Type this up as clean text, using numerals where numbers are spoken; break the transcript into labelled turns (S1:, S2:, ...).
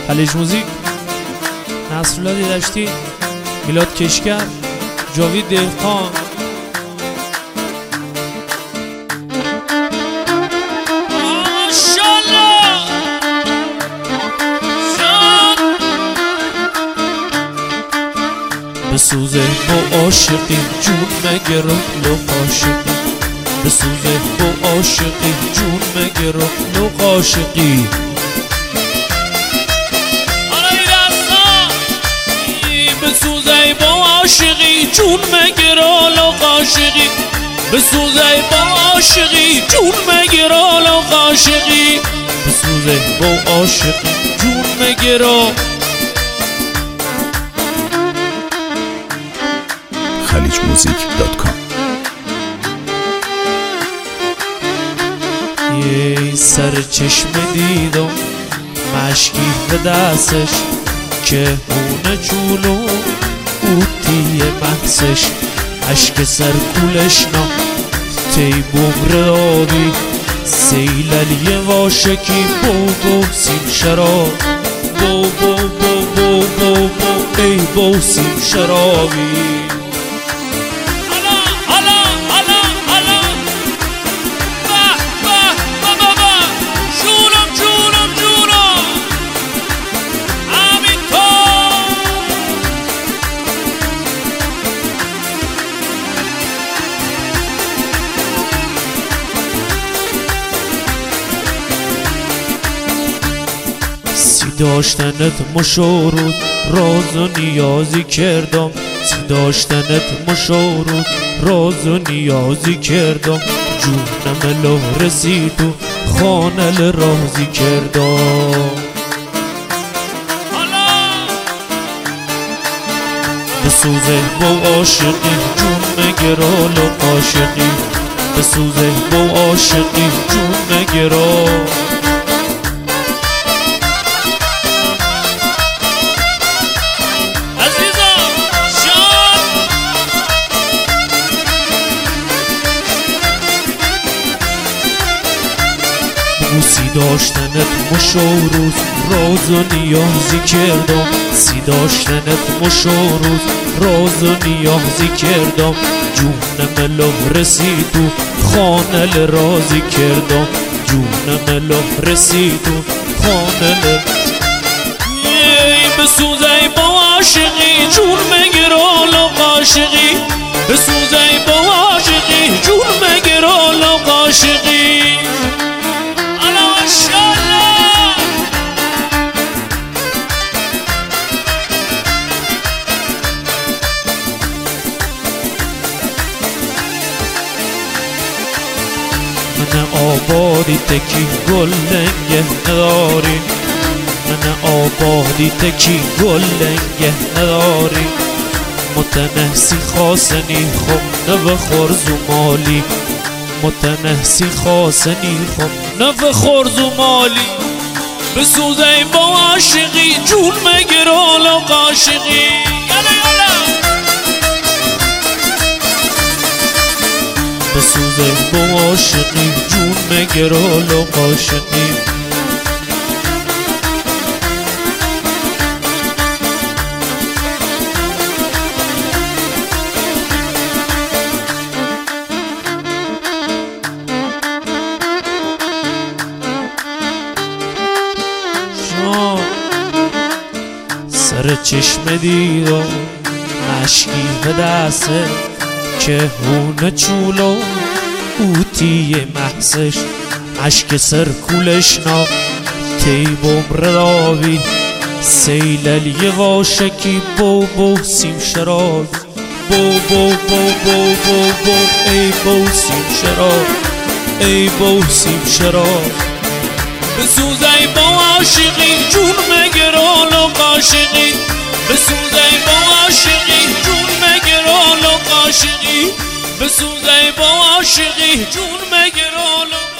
S1: خلیج موزیک، نصرالله دیدشتی، میلاد کشگر، جاوید دهقان. بسوزه با عاشقی جون مگه رخ عاشقی، بسوزه با عاشقی جون مگه رخ عاشقی. بسوزه با عاشقی جون مگه رخ عاشقی، بسوزه با عاشقی جون مگه رخ عاشقی، بسوزه با عاشقی جون مگه رخ.
S2: خلیجmusic.com.
S1: یه سر چشم دیدم مشکی به دستش که هونه جولو اوتی محسش، عشق سر کولش نام تی بمرداری سیللی واشکی بو سیم شراب بو بو بو بو بو بو ای بو سیم شرابی. داشتنت مشورود راز و نیازی کردم، داشتنت مشورود راز و نیازی کردم، جونم لو رسید و خانل رازی کردم. بسوزه با عاشقی جون مگه رالو عاشقی، بسوزه با عاشقی جون مگه رالو. سی داشتنت مشوروز راز و نیازی کردم، سی داشتنت مشوروز راز و نیازی کردم، جونم لو رسید و خانل رازی کردم، جونم لو رسید و خانل. بسوزه با عاشقی جون مگه رالو عاشقی، بسوزه با عاشقی جون مگه رالو عاشقی. من آبادی تکی گل لنگه نداری، من آبادی تکی گل لنگه نداری، متنحسی خواستنی خم نو خورز و مالی، متنحسی خواستنی خم نو خورز و مالی. بسوزه با عاشقی جون مگه رالو عاشقی. بسوزه با عاشقی جون مگه رالو عاشقی. سر چشم دیدم مشکی به دسته که هونه چولو اوتی محسش، عشق سر کولش نا تی بمردابی سیللی واشکی بو سیم شراب بو بو بو بو بو بو ای بو سیم شراب ای بو سیم شراب. بسوزه با عاشقی جون مگه رالو عاشقی، بسوزه با عاشقی جون مگه رالو عاشقی، بسوزه با عاشقی جون مگه رالو.